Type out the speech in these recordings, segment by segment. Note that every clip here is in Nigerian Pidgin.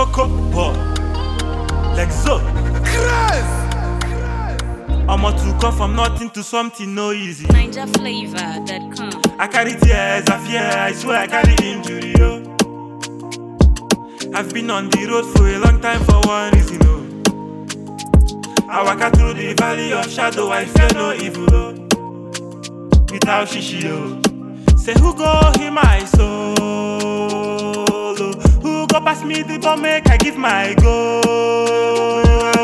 Coco Boy, Lexo, I'm to come from nothing to something no easy. NinjaFlavor.com. I carry tears of fear, I swear I carry injury, yo. I've been on the road for a long time for one reason, oh. I walk through the valley of shadow, I fear no evil, oh. Without shishi, oh. Say who go hear my soul, oh. Who go pass me the bomb, make I give my goal, oh.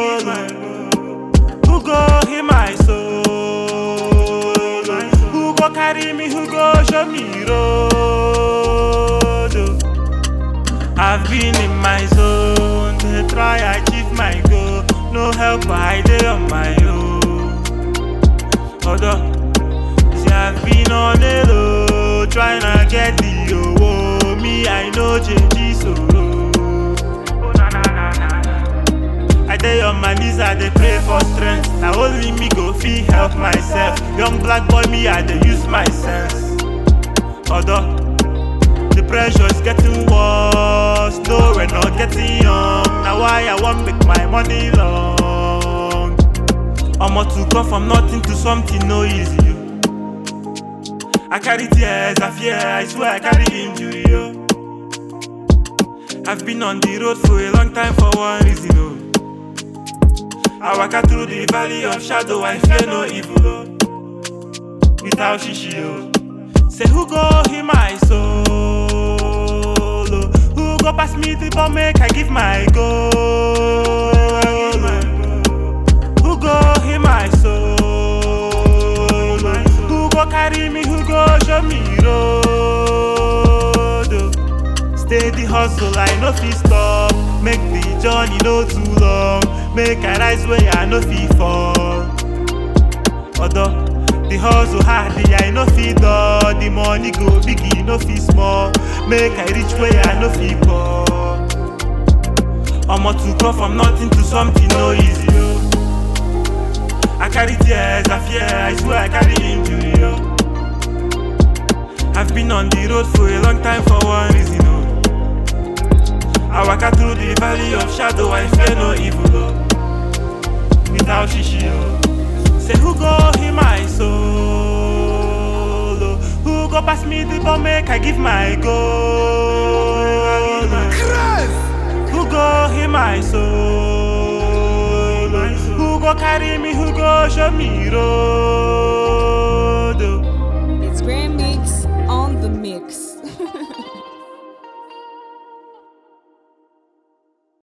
Who go hear my soul, oh. Who go carry me, who go show me road, oh. I've been in my zone to try achieve my goal. No help, I dey on my own. Although, see I've been on the road trying to get the oh, me I know change solo. Oh na na na na. I dey on my knees, I dey pray for strength. Now only me go fit help myself. Young black boy me, I dey use my sense. Although the pressure is getting worse, no, we're not getting young. Now why I want make my money long. I'm to come from nothing to something no easy, yo. I carry tears of fear, I swear I carry injury, yo. I've been on the road for a long time for one reason, oh. I walk through the valley of shadow, I fear no evil, oh. Without shishi, oh. Say who go hear my soul, oh. Who go pass me the bomb, make I give my goal, oh. Who go hear my soul, oh. Who go carry me, who go show me road, oh. Steady hustle, I no fit stop. Make the journey no too long. Make I rise where I no fit fall. Although the hustle hard, I no fit dull. The money go big, no fit small. Make I reach where I no fit poor. I'm to come from nothing to something no easy, yo. I carry tears of fear, I swear I carry injury, yo. I've been on the road for a long time for one reason, oh. I walk through the valley of shadow, I fear no evil, oh. Without shishi, oh. Say who go hear my soul, oh. Who go pass me the bomb, make I give my goal, oh. Who go hear my soul, oh. Who go carry me, who go show me road.